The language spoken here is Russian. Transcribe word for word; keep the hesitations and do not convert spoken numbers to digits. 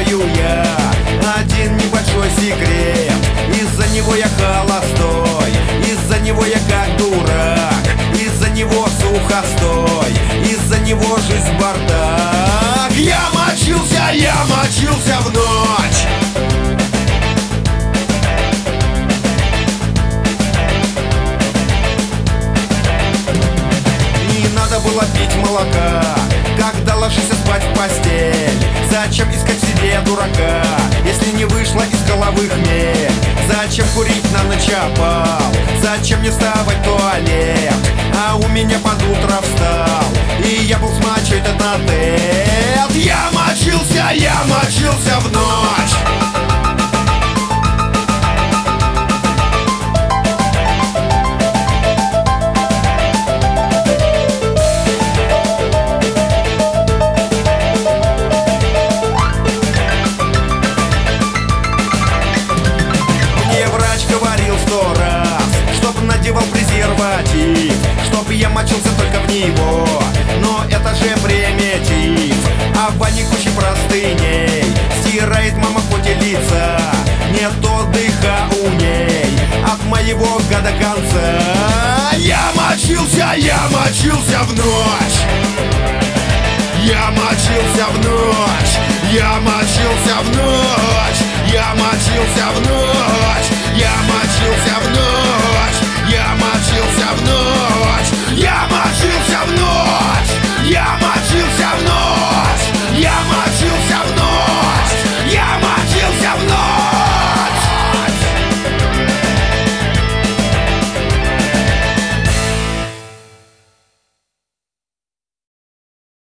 знаю я один небольшой секрет. Из-за него я холостой, из-за него я как дурак, из-за него сухостой, из-за него жизнь бардак. Я мочился, я мочился в ночь. Не надо было пить молока, когда ложишься спать в постель. Зачем искать в себе дурака, если не вышло из головы хмель? Зачем курить на ночь опал? Зачем мне вставать в туалет? А у меня под утро встал, и я был смачу этот натет. Я мочился, я мочился в ночь. Надевал презерватив, чтоб я мочился только в него. Но это же примитив, а в бане куча простыней. Стирает мама хоть и лица, нет отдыха у ней от моего года конца. Я мочился, я мочился в ночь. Я мочился в ночь. Я мочился в ночь. Я мочился в ночь. Я мочился в ночь. Я мочился в ночь.